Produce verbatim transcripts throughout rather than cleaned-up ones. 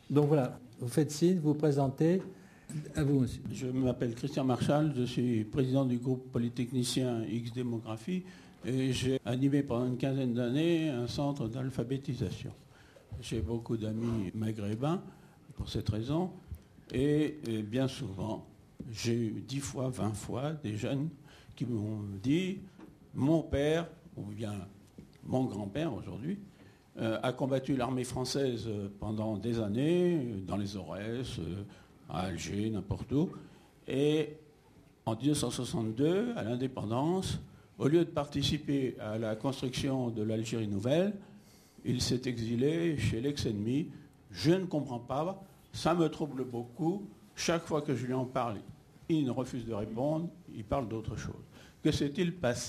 Donc voilà, vous faites signe, vous vous présentez. À vous, monsieur. Je m'appelle Christian Marchal, je suis président du groupe polytechnicien X Démographie et j'ai animé pendant une quinzaine d'années un centre d'alphabétisation. J'ai beaucoup d'amis maghrébins pour cette raison et, et bien souvent, j'ai eu dix fois, vingt fois des jeunes qui m'ont dit « mon père, ou bien mon grand-père aujourd'hui, euh, a combattu l'armée française pendant des années dans les Aurès, euh, à Alger, n'importe où. Et en dix-neuf cent soixante-deux, à l'indépendance, au lieu de participer à la construction de l'Algérie nouvelle, il s'est exilé chez l'ex-ennemi. Je ne comprends pas, ça me trouble beaucoup. Chaque fois que je lui en parle, il ne refuse de répondre, il parle d'autre chose. Que s'est-il passé ?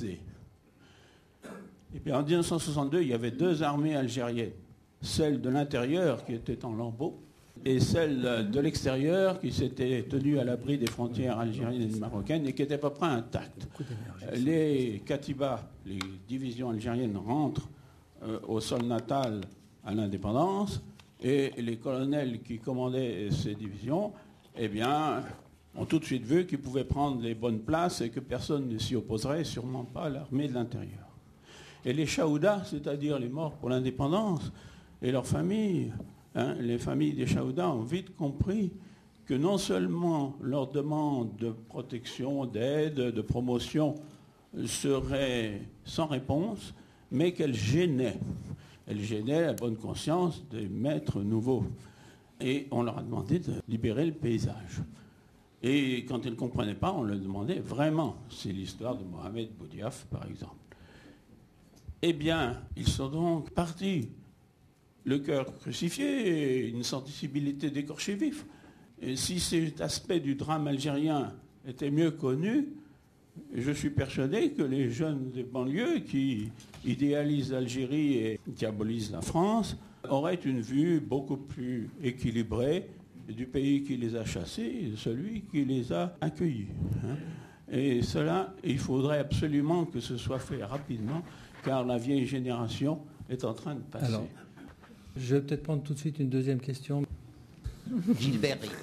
Et puis en dix-neuf cent soixante-deux, il y avait deux armées algériennes. Celle de l'intérieur qui était en lambeaux, et celle de l'extérieur qui s'était tenue à l'abri des frontières algériennes et marocaines et qui était à peu près intacte. Les Katibas, les divisions algériennes, rentrent euh, au sol natal à l'indépendance et les colonels qui commandaient ces divisions, eh bien, ont tout de suite vu qu'ils pouvaient prendre les bonnes places et que personne ne s'y opposerait, sûrement pas l'armée de l'intérieur. Et les Chaoudas, c'est-à-dire les morts pour l'indépendance et leurs familles, Hein, les familles des Chaoudas ont vite compris que non seulement leur demande de protection, d'aide, de promotion serait sans réponse, mais qu'elle gênait. Elle gênait la bonne conscience des maîtres nouveaux. Et on leur a demandé de libérer le paysage. Et quand ils ne comprenaient pas, on le demandait vraiment. C'est l'histoire de Mohamed Boudiaf, par exemple. Eh bien, ils sont donc partis. Le cœur crucifié et une sensibilité d'écorché vif. Et si cet aspect du drame algérien était mieux connu, je suis persuadé que les jeunes des banlieues qui idéalisent l'Algérie et diabolisent la France auraient une vue beaucoup plus équilibrée du pays qui les a chassés et de celui qui les a accueillis. Et cela, il faudrait absolument que ce soit fait rapidement, car la vieille génération est en train de passer. Alors, je vais peut-être prendre tout de suite une deuxième question. Gilbert Rive.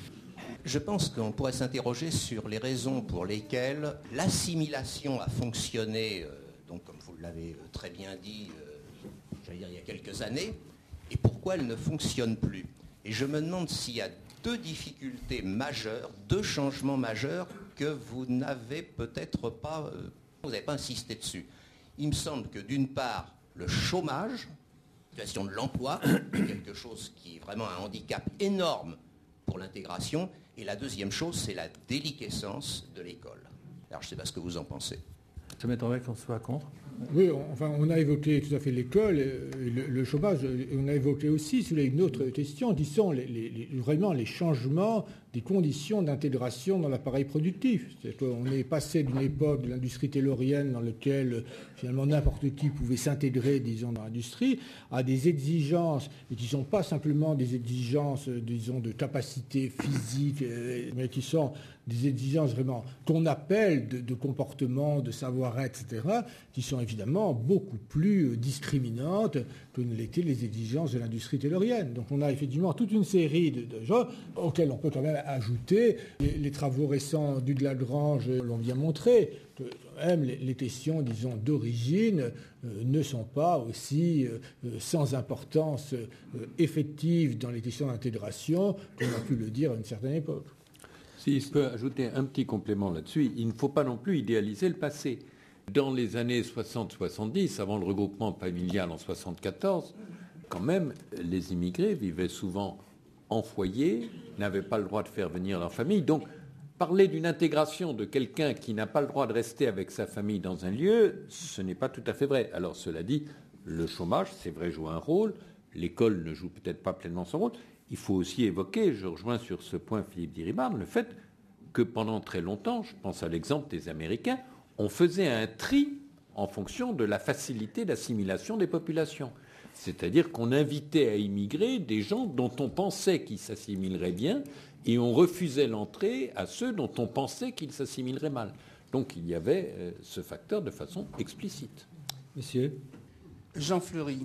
Je pense qu'on pourrait s'interroger sur les raisons pour lesquelles l'assimilation a fonctionné, euh, donc comme vous l'avez très bien dit, euh, j'allais dire il y a quelques années, et pourquoi elle ne fonctionne plus. Et je me demande s'il y a deux difficultés majeures, deux changements majeurs que vous n'avez peut-être pas, euh, vous n'avez pas insisté dessus. Il me semble que d'une part, le chômage, la situation de l'emploi, est quelque chose qui est vraiment un handicap énorme pour l'intégration. Et la deuxième chose, c'est la déliquescence de l'école. Alors, je ne sais pas ce que vous en pensez. Ça m'étonnerait qu'on soit contre. Oui, on, enfin, on a évoqué tout à fait l'école, le, le chômage, et on a évoqué aussi, si vous voulez, une autre question, qui sont les, les, vraiment les changements des conditions d'intégration dans l'appareil productif. C'est qu'on est passé d'une époque de l'industrie taylorienne dans laquelle finalement n'importe qui pouvait s'intégrer, disons, dans l'industrie, à des exigences, et qui ne sont pas simplement des exigences, disons, de capacité physique, mais qui sont des exigences vraiment qu'on appelle de, de comportement, de savoir-être, et cetera, qui sont évidemment beaucoup plus discriminantes que ne l'étaient les exigences de l'industrie taylorienne. Donc on a effectivement toute une série de, de gens auxquels on peut quand même ajouter. Les, les travaux récents du Delagrange l'ont bien montré, que même les, les questions, disons, d'origine euh, ne sont pas aussi euh, sans importance euh, effective dans les questions d'intégration qu'on a pu le dire à une certaine époque. Si je peux ajouter un petit complément là-dessus, il ne faut pas non plus idéaliser le passé. Dans les années soixante soixante-dix, avant le regroupement familial en soixante-quatorze, quand même, les immigrés vivaient souvent en foyer, n'avaient pas le droit de faire venir leur famille. Donc, parler d'une intégration de quelqu'un qui n'a pas le droit de rester avec sa famille dans un lieu, ce n'est pas tout à fait vrai. Alors, cela dit, le chômage, c'est vrai, joue un rôle. L'école ne joue peut-être pas pleinement son rôle. Il faut aussi évoquer, je rejoins sur ce point Philippe Diribarne, le fait que pendant très longtemps, je pense à l'exemple des Américains, on faisait un tri en fonction de la facilité d'assimilation des populations. C'est-à-dire qu'on invitait à immigrer des gens dont on pensait qu'ils s'assimileraient bien et on refusait l'entrée à ceux dont on pensait qu'ils s'assimileraient mal. Donc il y avait euh, ce facteur de façon explicite. Monsieur ? Jean Fleury.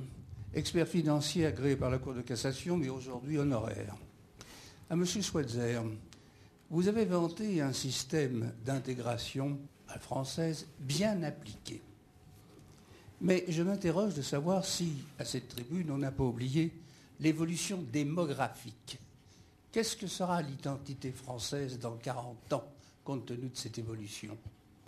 expert financier agréé par la Cour de cassation, mais aujourd'hui honoraire. À M. Schweitzer, vous avez vanté un système d'intégration à la française bien appliqué. Mais je m'interroge de savoir si, à cette tribune, on n'a pas oublié l'évolution démographique. Qu'est-ce que sera l'identité française dans quarante ans, compte tenu de cette évolution ?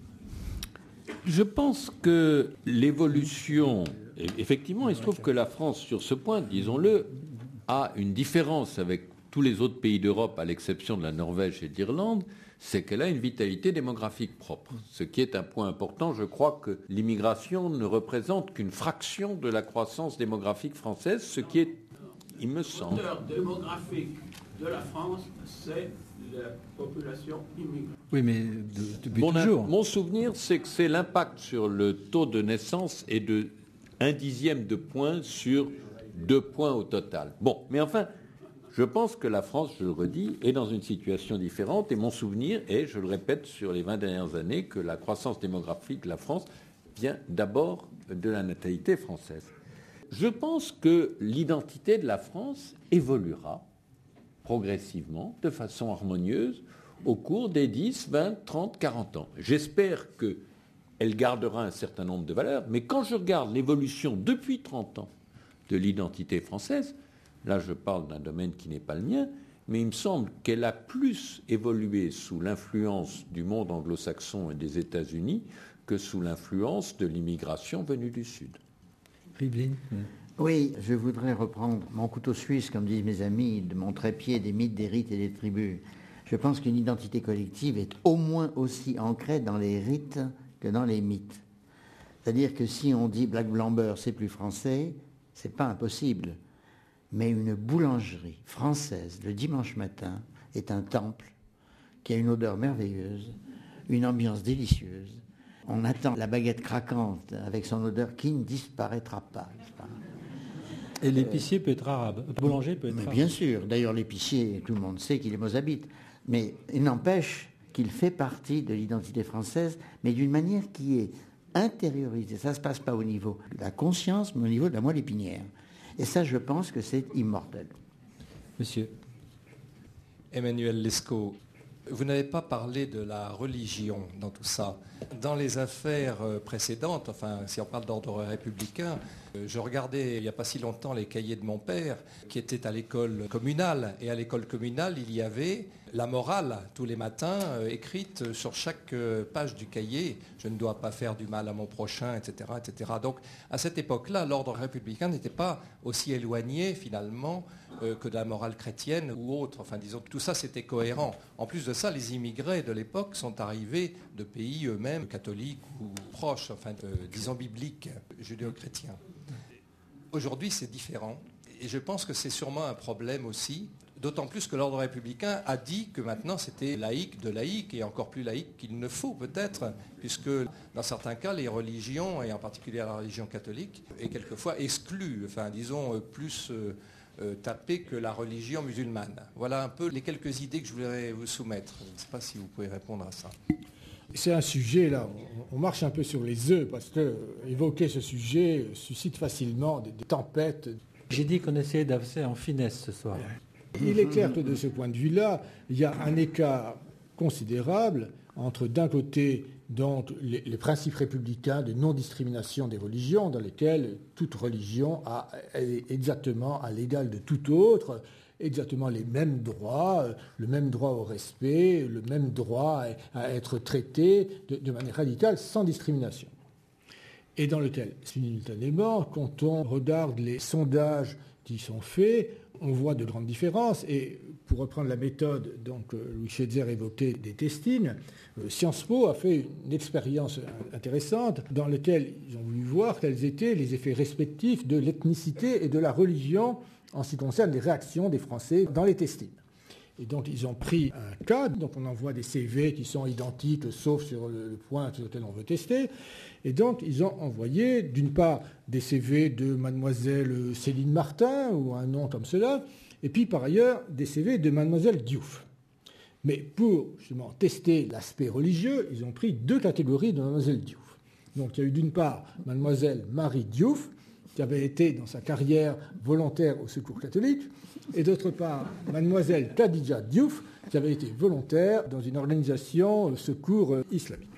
Je pense que l'évolution, effectivement, il se trouve que la France, sur ce point, disons-le, a une différence avec tous les autres pays d'Europe, à l'exception de la Norvège et de l'Irlande, c'est qu'elle a une vitalité démographique propre. Ce qui est un point important, je crois que l'immigration ne représente qu'une fraction de la croissance démographique française, ce qui est, il me semble... Le moteur démographique de la France, c'est la population immigrée. Oui, mais de, depuis mon, toujours. Mon souvenir, c'est que c'est l'impact sur le taux de naissance est de un dixième de point sur deux points au total. Bon, mais enfin... Je pense que la France, je le redis, est dans une situation différente et mon souvenir est, je le répète, sur les vingt dernières années, que la croissance démographique de la France vient d'abord de la natalité française. Je pense que l'identité de la France évoluera progressivement, de façon harmonieuse, au cours des dix, vingt, trente, quarante ans. J'espère qu'elle gardera un certain nombre de valeurs, mais quand je regarde l'évolution depuis trente ans de l'identité française, là, je parle d'un domaine qui n'est pas le mien, mais il me semble qu'elle a plus évolué sous l'influence du monde anglo-saxon et des États-Unis que sous l'influence de l'immigration venue du Sud. Rivlin. Oui, je voudrais reprendre mon couteau suisse, comme disent mes amis, de mon trépied des mythes, des rites et des tribus. Je pense qu'une identité collective est au moins aussi ancrée dans les rites que dans les mythes. C'est-à-dire que si on dit Black Blamber, c'est plus français, c'est pas impossible. Mais une boulangerie française le dimanche matin est un temple qui a une odeur merveilleuse, une ambiance délicieuse. On attend la baguette craquante avec son odeur qui ne disparaîtra pas. Et l'épicier euh, peut être arabe, le boulanger peut être mais arabe. Bien sûr, d'ailleurs l'épicier, tout le monde sait qu'il est mozabite. Mais il n'empêche qu'il fait partie de l'identité française, mais d'une manière qui est intériorisée. Ça ne se passe pas au niveau de la conscience, mais au niveau de la moelle épinière. Et ça, je pense que c'est immortel. Monsieur. Emmanuel Lescaut, vous n'avez pas parlé de la religion dans tout ça. Dans les affaires précédentes, enfin, si on parle d'ordre républicain, je regardais il n'y a pas si longtemps les cahiers de mon père, qui était à l'école communale. Et à l'école communale, il y avait la morale, tous les matins, euh, écrite sur chaque euh, page du cahier. Je ne dois pas faire du mal à mon prochain, et cetera, et cetera. Donc, à cette époque-là, l'ordre républicain n'était pas aussi éloigné, finalement, euh, que de la morale chrétienne ou autre. Enfin, disons, tout ça, c'était cohérent. En plus de ça, les immigrés de l'époque sont arrivés de pays eux-mêmes catholiques ou proches, enfin, euh, disons, bibliques, judéo-chrétiens. Aujourd'hui, c'est différent. Et je pense que c'est sûrement un problème aussi, d'autant plus que l'ordre républicain a dit que maintenant c'était laïque de laïque et encore plus laïque qu'il ne faut peut-être, puisque dans certains cas, les religions, et en particulier la religion catholique, est quelquefois exclue, enfin disons plus euh, euh, tapée que la religion musulmane. Voilà un peu les quelques idées que je voudrais vous soumettre. Je ne sais pas si vous pouvez répondre à ça. C'est un sujet, là, on marche un peu sur les œufs, parce que évoquer ce sujet suscite facilement des, des tempêtes. J'ai dit qu'on essayait d'avancer en finesse ce soir. Il est clair que de ce point de vue-là, il y a un écart considérable entre, d'un côté, donc, les, les principes républicains de non-discrimination des religions, dans lesquels toute religion a, est exactement à l'égal de toute autre, exactement les mêmes droits, le même droit au respect, le même droit à, à être traité de, de manière radicale, sans discrimination. Et dans lequel, simultanément, quand on regarde les sondages qui sont faits, on voit de grandes différences. Et pour reprendre la méthode, donc Louis Schweitzer évoquait des testines, Sciences Po a fait une expérience intéressante dans laquelle ils ont voulu voir quels étaient les effets respectifs de l'ethnicité et de la religion en ce qui concerne les réactions des Français dans les testines. Et donc, ils ont pris un cas, donc on envoie des C V qui sont identiques, sauf sur le point sur lequel on veut tester. Et donc, ils ont envoyé, d'une part, des C V de mademoiselle Céline Martin, ou un nom comme cela, et puis, par ailleurs, des C V de mademoiselle Diouf. Mais pour, justement, tester l'aspect religieux, ils ont pris deux catégories de mademoiselle Diouf. Donc, il y a eu, d'une part, mademoiselle Marie Diouf, qui avait été dans sa carrière volontaire au Secours catholique, et d'autre part mademoiselle Khadija Diouf, qui avait été volontaire dans une organisation secours islamique.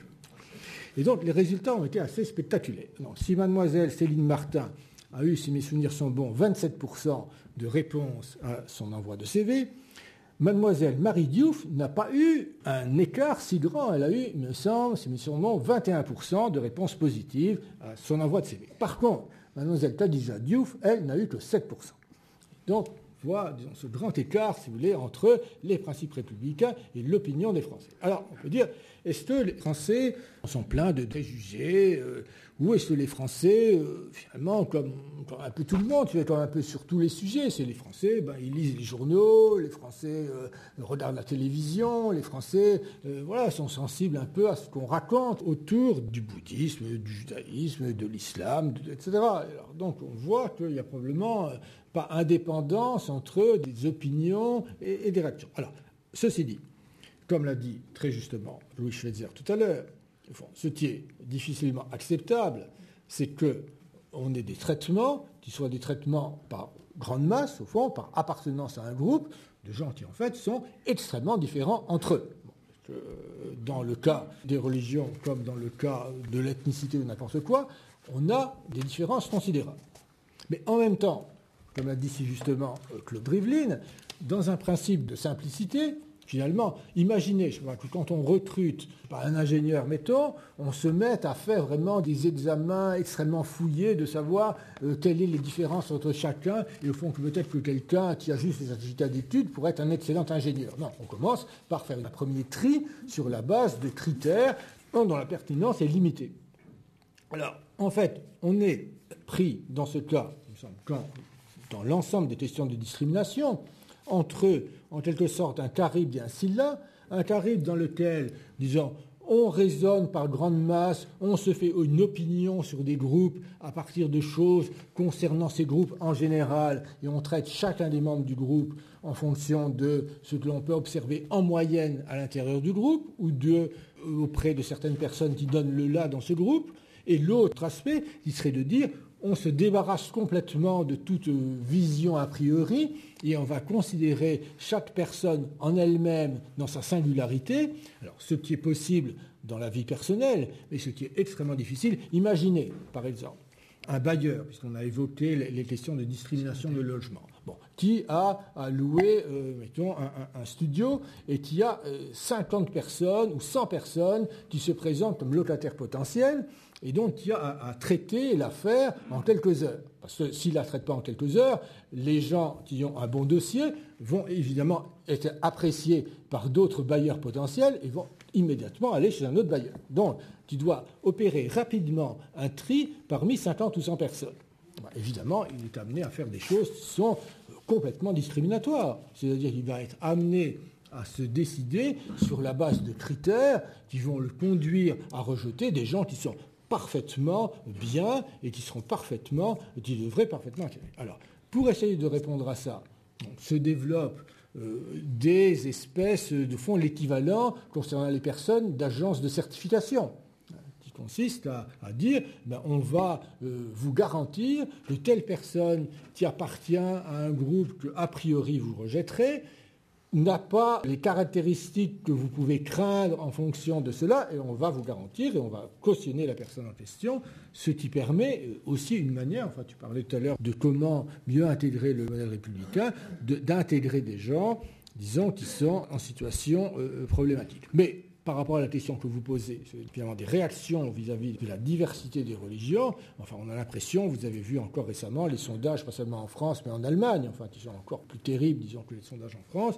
Et donc les résultats ont été assez spectaculaires. Donc, si mademoiselle Céline Martin a eu, si mes souvenirs sont bons, vingt-sept pour cent de réponses à son envoi de C V, mademoiselle Marie Diouf n'a pas eu un écart si grand. Elle a eu, il me semble, si mes souvenirs sont bons, vingt et un pour cent de réponses positives à son envoi de C V. Par contre, mademoiselle Khadija Diouf, elle, n'a eu que sept pour cent. Donc, on voit, disons, ce grand écart, si vous voulez, entre les principes républicains et l'opinion des Français. Alors, on peut dire, est-ce que les Français sont pleins de préjugés euh, ou est-ce que les Français, euh, finalement, comme, comme un peu tout le monde, tu vois, comme un peu sur tous les sujets, c'est les Français, ben, ils lisent les journaux, les Français euh, regardent la télévision, les Français euh, voilà, sont sensibles un peu à ce qu'on raconte autour du bouddhisme, du judaïsme, de l'islam, de, et cetera. Alors, donc, on voit qu'il y a probablement euh, pas indépendance entre des opinions et, et des réactions. Alors, ceci dit, comme l'a dit très justement Louis Schweitzer tout à l'heure, ce qui est difficilement acceptable, c'est qu'on ait des traitements qui soient des traitements par grande masse, au fond, par appartenance à un groupe de gens qui, en fait, sont extrêmement différents entre eux. Bon, dans le cas des religions, comme dans le cas de l'ethnicité ou n'importe quoi, on a des différences considérables. Mais en même temps, comme l'a dit si justement Claude Rivlin, dans un principe de simplicité, finalement, imaginez, je sais pas, que quand on recrute un ingénieur, mettons, on se met à faire vraiment des examens extrêmement fouillés de savoir euh, quelles sont les différences entre chacun, et au fond, que peut-être que quelqu'un qui a juste des certificats d'études pourrait être un excellent ingénieur. Non, on commence par faire un premier tri sur la base de critères dont la pertinence est limitée. Alors, en fait, on est pris dans ce cas, il me semble, quand, dans l'ensemble des questions de discrimination, entre, en quelque sorte, un caribe et un scylla, un caribe dans lequel, disons, on raisonne par grande masse, on se fait une opinion sur des groupes à partir de choses concernant ces groupes en général, et on traite chacun des membres du groupe en fonction de ce que l'on peut observer en moyenne à l'intérieur du groupe, ou de, auprès de certaines personnes qui donnent le là dans ce groupe. Et l'autre aspect, qui serait de dire, on se débarrasse complètement de toute vision a priori et on va considérer chaque personne en elle-même dans sa singularité. Alors, ce qui est possible dans la vie personnelle, mais ce qui est extrêmement difficile, imaginez, par exemple, un bailleur, puisqu'on a évoqué les questions de discrimination de logement, bon, qui a à louer, euh, mettons, un, un, un studio et qui a euh, cinquante personnes ou cent personnes qui se présentent comme locataires potentiels, et donc il y a à, à traiter l'affaire en quelques heures. Parce que s'il ne la traite pas en quelques heures, les gens qui ont un bon dossier vont évidemment être appréciés par d'autres bailleurs potentiels et vont immédiatement aller chez un autre bailleur. Donc, tu dois opérer rapidement un tri parmi cinquante ou cent personnes. Ben, évidemment, il est amené à faire des choses qui sont complètement discriminatoires. C'est-à-dire qu'il va être amené à se décider sur la base de critères qui vont le conduire à rejeter des gens qui sont parfaitement bien et qui seront parfaitement, qui devraient parfaitement acquérir. Alors, pour essayer de répondre à ça, on se développe euh, des espèces de fond l'équivalent concernant les personnes d'agences de certification, qui consiste à, à dire ben, on va euh, vous garantir que telle personne qui appartient à un groupe que a priori vous rejetterez n'a pas les caractéristiques que vous pouvez craindre en fonction de cela, et on va vous garantir, et on va cautionner la personne en question, ce qui permet aussi une manière, enfin tu parlais tout à l'heure de comment mieux intégrer le modèle républicain, de, d'intégrer des gens, disons, qui sont en situation euh, problématique. Mais par rapport à la question que vous posez, c'est finalement des réactions vis-à-vis de la diversité des religions. Enfin, on a l'impression, vous avez vu encore récemment les sondages, pas seulement en France, mais en Allemagne, enfin, qui sont encore plus terribles, disons, que les sondages en France,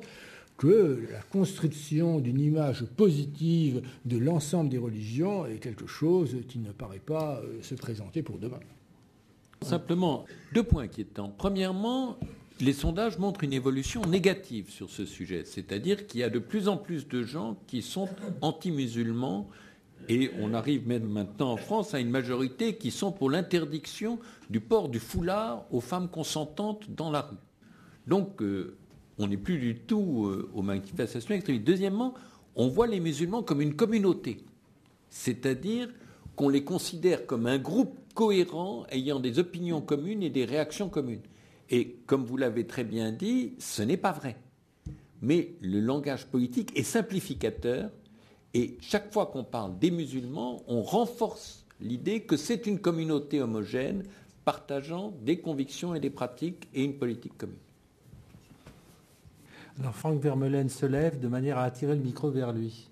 que la construction d'une image positive de l'ensemble des religions est quelque chose qui ne paraît pas se présenter pour demain. Simplement, deux points inquiétants. Premièrement, les sondages montrent une évolution négative sur ce sujet, c'est-à-dire qu'il y a de plus en plus de gens qui sont anti-musulmans et on arrive même maintenant en France à une majorité qui sont pour l'interdiction du port du foulard aux femmes consentantes dans la rue. Donc, euh, on n'est plus du tout euh, aux manifestations extrémistes. Deuxièmement, on voit les musulmans comme une communauté, c'est-à-dire qu'on les considère comme un groupe cohérents, ayant des opinions communes et des réactions communes. Et comme vous l'avez très bien dit, ce n'est pas vrai. Mais le langage politique est simplificateur et chaque fois qu'on parle des musulmans, on renforce l'idée que c'est une communauté homogène partageant des convictions et des pratiques et une politique commune. Alors Franck Vermeulen se lève de manière à attirer le micro vers lui.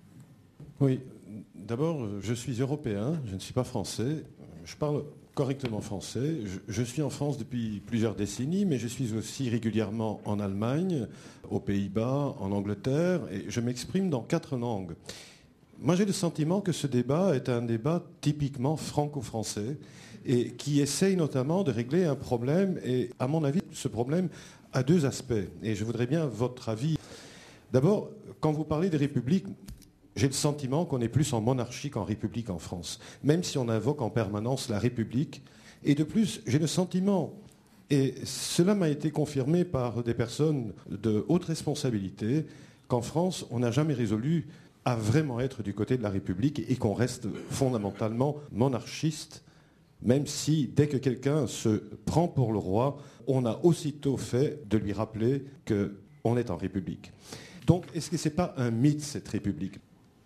Oui, d'abord, je suis européen, je ne suis pas français. Je parle correctement français. Je, je suis en France depuis plusieurs décennies, mais je suis aussi régulièrement en Allemagne, aux Pays-Bas, en Angleterre, et je m'exprime dans quatre langues. Moi, j'ai le sentiment que ce débat est un débat typiquement franco-français et qui essaye notamment de régler un problème. Et à mon avis, ce problème a deux aspects. Et je voudrais bien votre avis. D'abord, quand vous parlez des républiques, j'ai le sentiment qu'on est plus en monarchie qu'en république en France, même si on invoque en permanence la République. Et de plus, j'ai le sentiment, et cela m'a été confirmé par des personnes de haute responsabilité, qu'en France, on n'a jamais résolu à vraiment être du côté de la République et qu'on reste fondamentalement monarchiste, même si, dès que quelqu'un se prend pour le roi, on a aussitôt fait de lui rappeler qu'on est en République. Donc, est-ce que ce n'est pas un mythe, cette République ?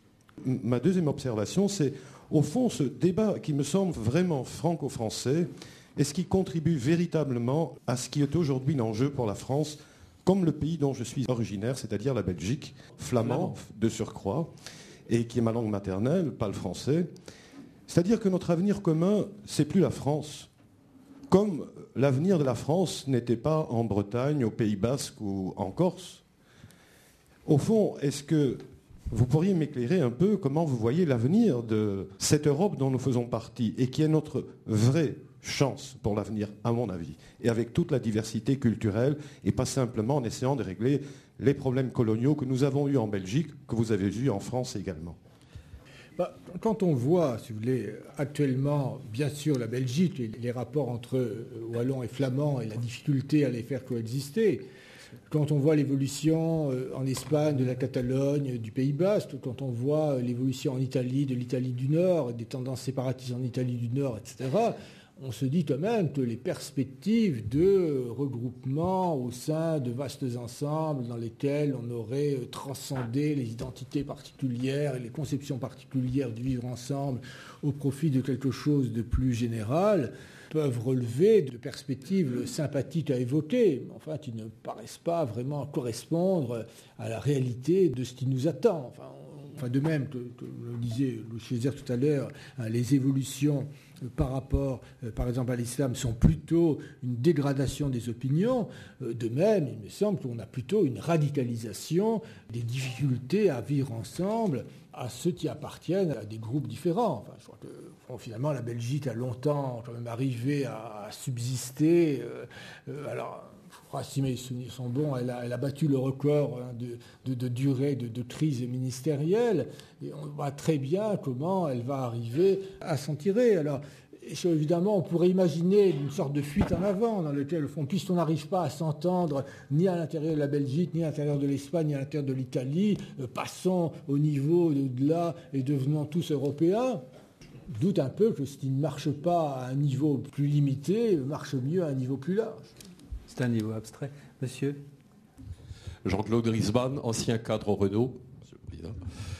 Ma deuxième observation, c'est, au fond, ce débat qui me semble vraiment franco-français, est-ce qu'il contribue véritablement à ce qui est aujourd'hui l'enjeu pour la France, comme le pays dont je suis originaire, c'est-à-dire la Belgique, flamand de surcroît, et qui est ma langue maternelle, pas le français. C'est-à-dire que notre avenir commun, c'est plus la France. Comme l'avenir de la France n'était pas en Bretagne, au Pays Basque ou en Corse. Au fond, est-ce que vous pourriez m'éclairer un peu comment vous voyez l'avenir de cette Europe dont nous faisons partie et qui est notre vraie chance pour l'avenir, à mon avis, et avec toute la diversité culturelle, et pas simplement en essayant de régler les problèmes coloniaux que nous avons eus en Belgique, que vous avez eus en France également. Bah, quand on voit, si vous voulez, actuellement, bien sûr, la Belgique, et les rapports entre Wallons et Flamands et la difficulté à les faire coexister, quand on voit l'évolution en Espagne de la Catalogne, du Pays Basque, quand on voit l'évolution en Italie, de l'Italie du Nord, des tendances séparatistes en Italie du Nord, et cetera, on se dit quand même que les perspectives de regroupement au sein de vastes ensembles dans lesquels on aurait transcendé les identités particulières et les conceptions particulières du vivre ensemble au profit de quelque chose de plus général peuvent relever de perspectives sympathiques à évoquer, mais enfin qui ne paraissent pas vraiment correspondre à la réalité de ce qui nous attend. Enfin, on, enfin de même que, que le disait Louis Chézer tout à l'heure, hein, les évolutions euh, par rapport, euh, par exemple, à l'islam sont plutôt une dégradation des opinions. Euh, de même, il me semble qu'on a plutôt une radicalisation des difficultés à vivre ensemble à ceux qui appartiennent à des groupes différents. Enfin, je crois que bon, finalement, la Belgique a longtemps quand même arrivé à, à subsister. Euh, euh, alors, je crois, si mes souvenirs sont bons, elle a, elle a battu le record hein, de, de, de durée de, de crise ministérielle. Et on voit très bien comment elle va arriver à s'en tirer. Alors, évidemment, on pourrait imaginer une sorte de fuite en avant dans laquelle, au fond, puisqu'on n'arrive pas à s'entendre ni à l'intérieur de la Belgique, ni à l'intérieur de l'Espagne, ni à l'intérieur de l'Italie, euh, passons au niveau de là et devenons tous européens. Doute un peu que ce qui ne marche pas à un niveau plus limité marche mieux à un niveau plus large. C'est un niveau abstrait. Monsieur ? Jean-Claude Griezmann, ancien cadre Renault. Monsieur le Président.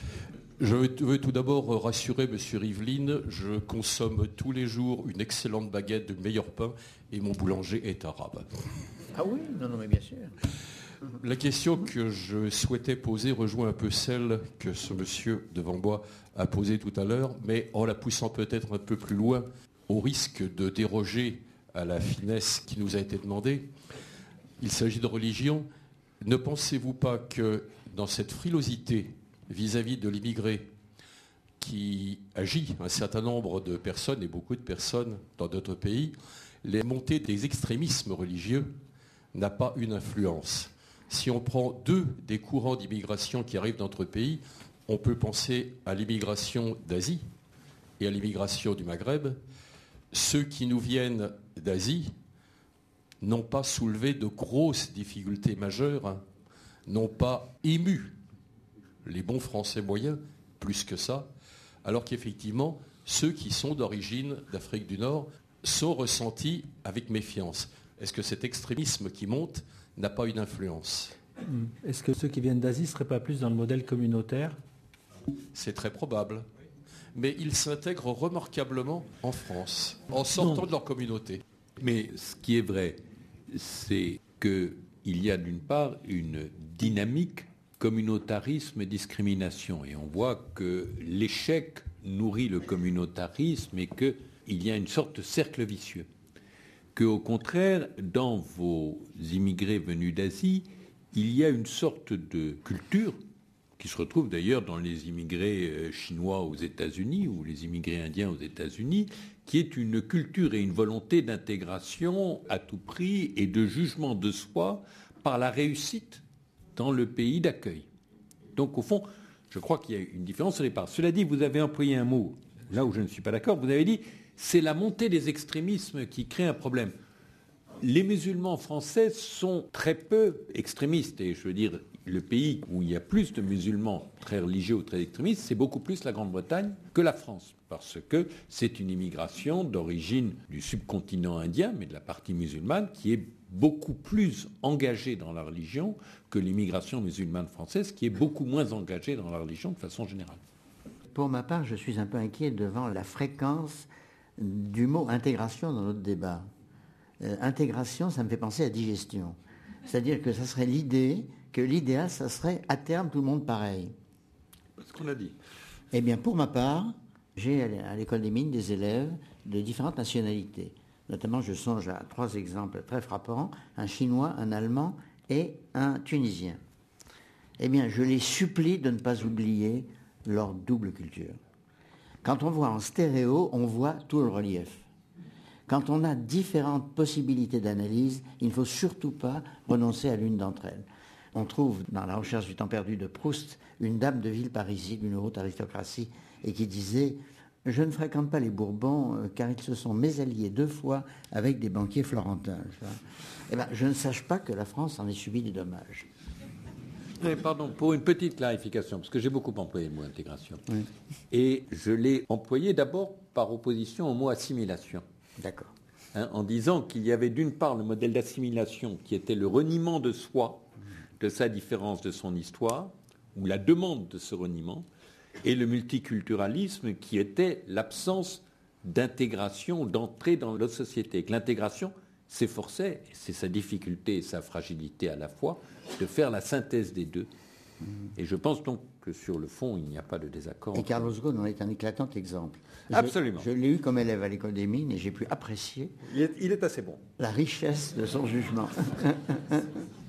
Je veux tout d'abord rassurer M. Rivlin, je consomme tous les jours une excellente baguette de meilleur pain et mon boulanger est arabe. Ah oui, non, non, mais bien sûr. La question que je souhaitais poser rejoint un peu celle que ce monsieur devant moi a posée tout à l'heure, mais en la poussant peut-être un peu plus loin, au risque de déroger à la finesse qui nous a été demandée. Il s'agit de religion. Ne pensez-vous pas que dans cette frilosité vis-à-vis de l'immigré qui agit un certain nombre de personnes, et beaucoup de personnes dans d'autres pays, les montées des extrémismes religieux n'a pas une influence. Si on prend deux des courants d'immigration qui arrivent dans notre pays, on peut penser à l'immigration d'Asie et à l'immigration du Maghreb. Ceux qui nous viennent d'Asie n'ont pas soulevé de grosses difficultés majeures, hein, n'ont pas ému les bons Français moyens, plus que ça, alors qu'effectivement, ceux qui sont d'origine d'Afrique du Nord sont ressentis avec méfiance. Est-ce que cet extrémisme qui monte n'a pas une influence ? Est-ce que ceux qui viennent d'Asie ne seraient pas plus dans le modèle communautaire ? C'est très probable. Mais ils s'intègrent remarquablement en France, en sortant non. de leur communauté. Mais ce qui est vrai, c'est qu'il y a d'une part une dynamique communautarisme-discrimination. Et on voit que l'échec nourrit le communautarisme et qu'il y a une sorte de cercle vicieux. Qu'au contraire, dans vos immigrés venus d'Asie, il y a une sorte de culture qui se retrouve d'ailleurs dans les immigrés chinois aux États-Unis ou les immigrés indiens aux États-Unis, qui est une culture et une volonté d'intégration à tout prix et de jugement de soi par la réussite dans le pays d'accueil. Donc au fond, je crois qu'il y a une différence sur les parts. Cela dit, vous avez employé un mot, là où je ne suis pas d'accord, vous avez dit c'est la montée des extrémismes qui crée un problème. Les musulmans français sont très peu extrémistes, et je veux dire, le pays où il y a plus de musulmans très religieux ou très extrémistes, c'est beaucoup plus la Grande-Bretagne que la France, parce que c'est une immigration d'origine du subcontinent indien, mais de la partie musulmane, qui est beaucoup plus engagée dans la religion que l'immigration musulmane française, qui est beaucoup moins engagée dans la religion de façon générale. Pour ma part, je suis un peu inquiet devant la fréquence du mot intégration dans notre débat. Euh, intégration, ça me fait penser à digestion. C'est-à-dire que ça serait l'idée que l'idéal, ça serait à terme tout le monde pareil. C'est ce qu'on a dit. Eh bien, pour ma part, j'ai à l'école des mines des élèves de différentes nationalités. Notamment, je songe à trois exemples très frappants, un Chinois, un Allemand et un Tunisien. Eh bien, je les supplie de ne pas oublier leur double culture. Quand on voit en stéréo, on voit tout le relief. Quand on a différentes possibilités d'analyse, il ne faut surtout pas renoncer à l'une d'entre elles. On trouve dans La recherche du temps perdu de Proust une dame de ville parisienne d'une haute aristocratie et qui disait « Je ne fréquente pas les Bourbons car ils se sont mésalliés deux fois avec des banquiers florentins. » Eh bien, je ne sache pas que la France en ait subi des dommages. Mais pardon, pour une petite clarification, parce que j'ai beaucoup employé le mot intégration. Oui. Et je l'ai employé d'abord par opposition au mot assimilation. D'accord. Hein, en disant qu'il y avait d'une part le modèle d'assimilation qui était le reniement de soi, de sa différence, de son histoire, ou la demande de ce reniement, et le multiculturalisme qui était l'absence d'intégration, d'entrée dans notre société. Que l'intégration s'efforçait, et c'est sa difficulté et sa fragilité à la fois, de faire la synthèse des deux. Mmh. Et je pense donc que sur le fond, il n'y a pas de désaccord. Et Carlos Ghosn en est un éclatant exemple. Absolument. Je, je l'ai eu comme élève à l'école des mines et j'ai pu apprécier il est, il est assez bon. La richesse de son jugement.